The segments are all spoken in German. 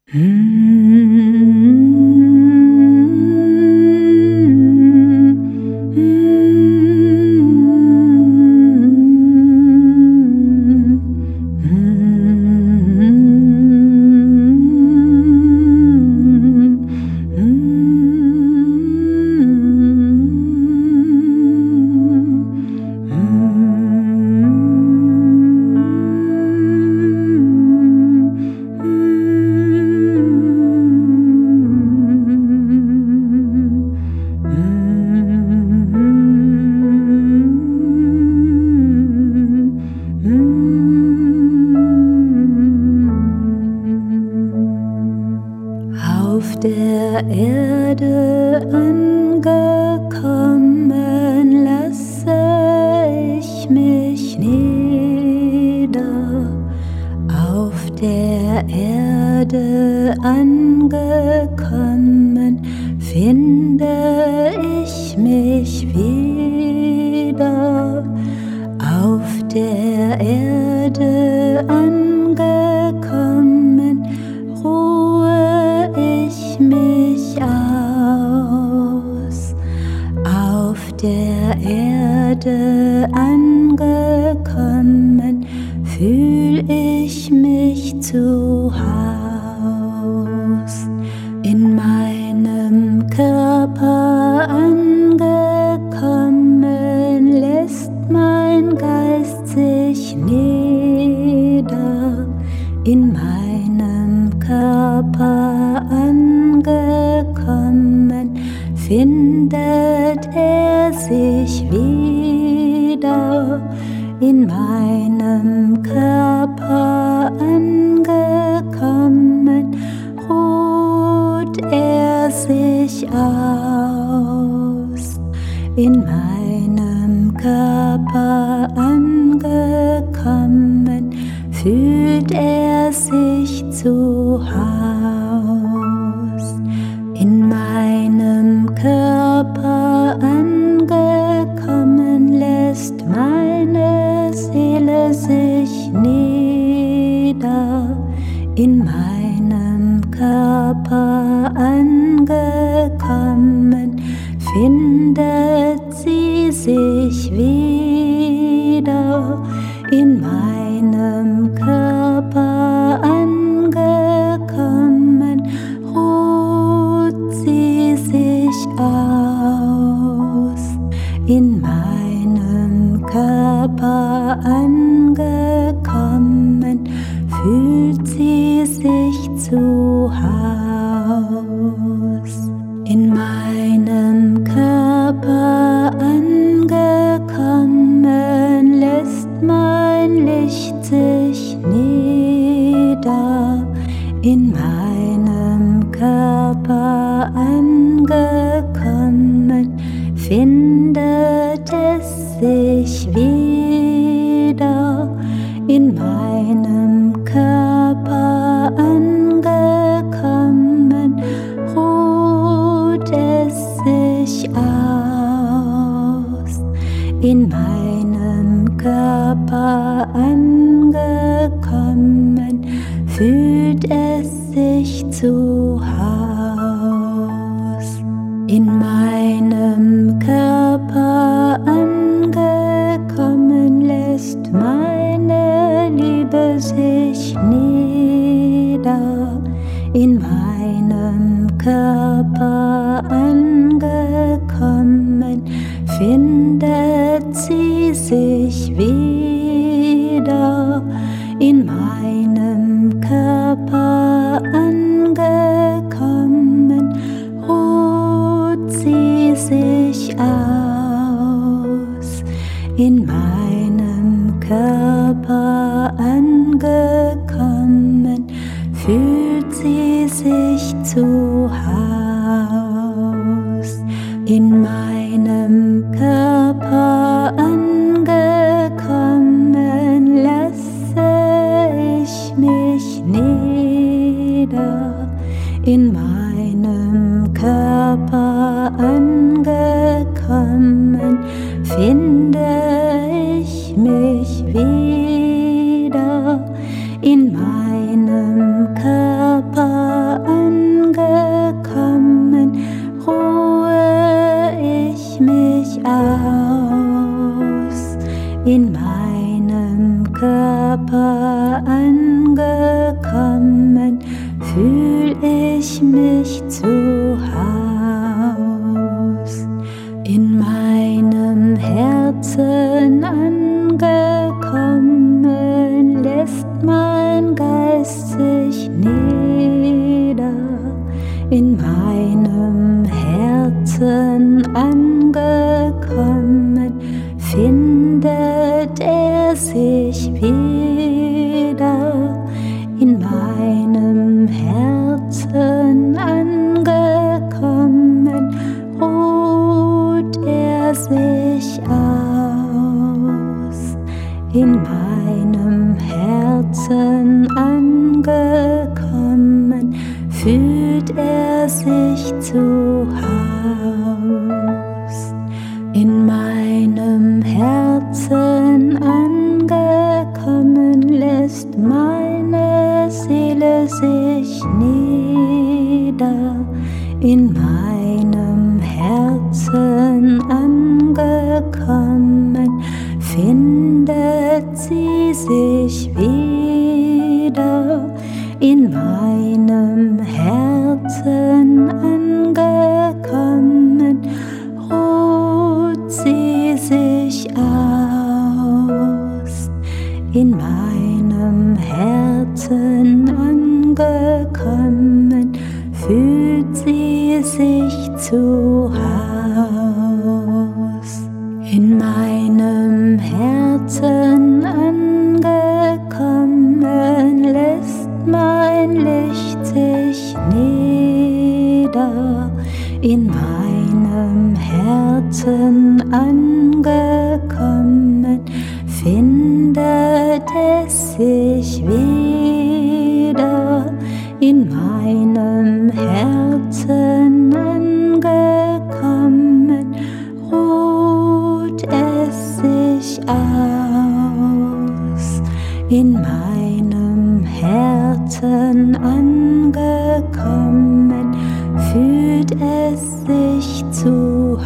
Auf der Erde angekommen, lasse ich mich nieder. Auf der Erde angekommen, finde ich mich wieder. Auf der Erde angekommen, ruhe ich mich aus. Auf der Erde angekommen, fühl ich mich zu Haus. In meinem Körper angekommen, lässt mein Geist sich nieder. In meinem Körper angekommen, findet er sich wieder. In meinem Körper angekommen, ruht er sich aus. In meinem Körper angekommen, fühlt er sich zu Haus. In meinem Körper angekommen, lässt meine Seele sich nieder. In meinem Körper angekommen, findet sie sich wieder. In meinem Körper angekommen, ruht sie sich aus. In meinem Körper angekommen, fühlt sie sich zu Haus. In meinem Körper angekommen, lässt mein Licht sich nieder. In meinem Körper angekommen, findet es sich wieder. In meinem Körper angekommen, ruht es sich aus. In meinem Körper angekommen, fühlt es sich zu Haus. In meinem Körper angekommen, lässt meine Liebe sich nieder. In meinem Körper angekommen, findet sie sich wieder. In meinem Körper angekommen, ruht sie sich aus. In meinem Körper angekommen, fühlt sie sich zu Haus. In meinem Körper angekommen, lasse ich mich nieder. In meinem Körper angekommen, finde ich mich wieder. In meinem Körper ich mich zu Haus. In meinem Herzen angekommen, lässt mein Geist sich nieder. In meinem Herzen angekommen, findet er sich wieder. In meinem Herzen angekommen, ruht er sich aus. In meinem Herzen angekommen, fühlt er sich zu Haus. In meinem Herzen angekommen, lässt meine Seele sich nieder. In meinem Herzen angekommen, findet sie sich wieder. In meinem Herzen angekommen, ruht sie sich aus. In meinem Herzen angekommen, fühlt sie sich zu Haus. In meinem Herzen angekommen, lässt mein Licht sich nieder. In meinem Herzen angekommen, findet es sich wieder. In meinem Herzen angekommen, ruht es sich aus. In meinem Herzen angekommen, fühlt es sich zu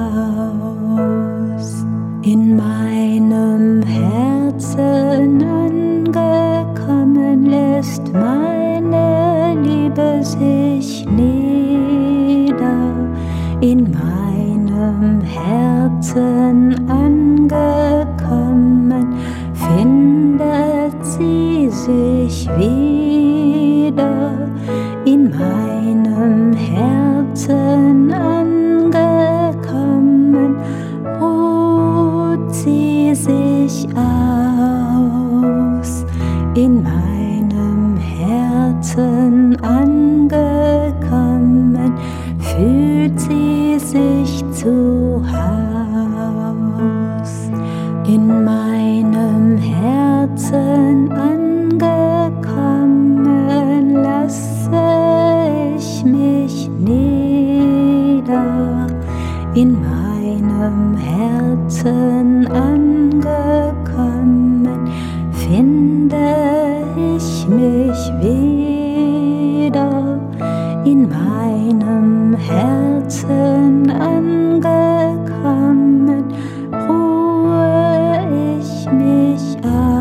Haus. In meinem Herzen angekommen, lässt meine Liebe sich nieder. In meinem Herzen angekommen, findet sie sich wieder. In meinem Herzen angekommen, ruht sie sich aus. In meinem Herzen angekommen, fühlt sie sich zu Haus. In meinem Herzen angekommen, lasse ich mich nieder. In meinem Herzen angekommen, finde ich mich wieder. In meinem Herzen angekommen, ruhe ich mich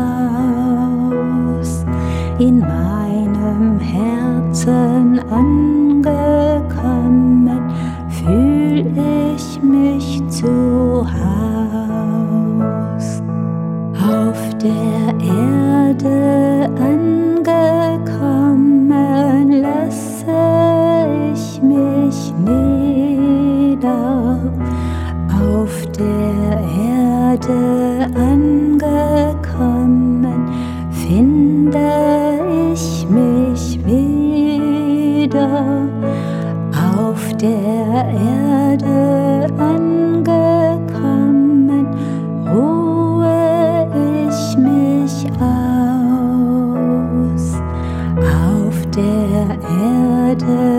aus. In meinem Herzen angekommen, fühl ich mich zu Haus. Auf der Erde angekommen, lasse ich mich nieder. Auf der Erde angekommen, finde ich mich wieder. Auf der Erde angekommen, ruhe ich mich aus. Auf der Erde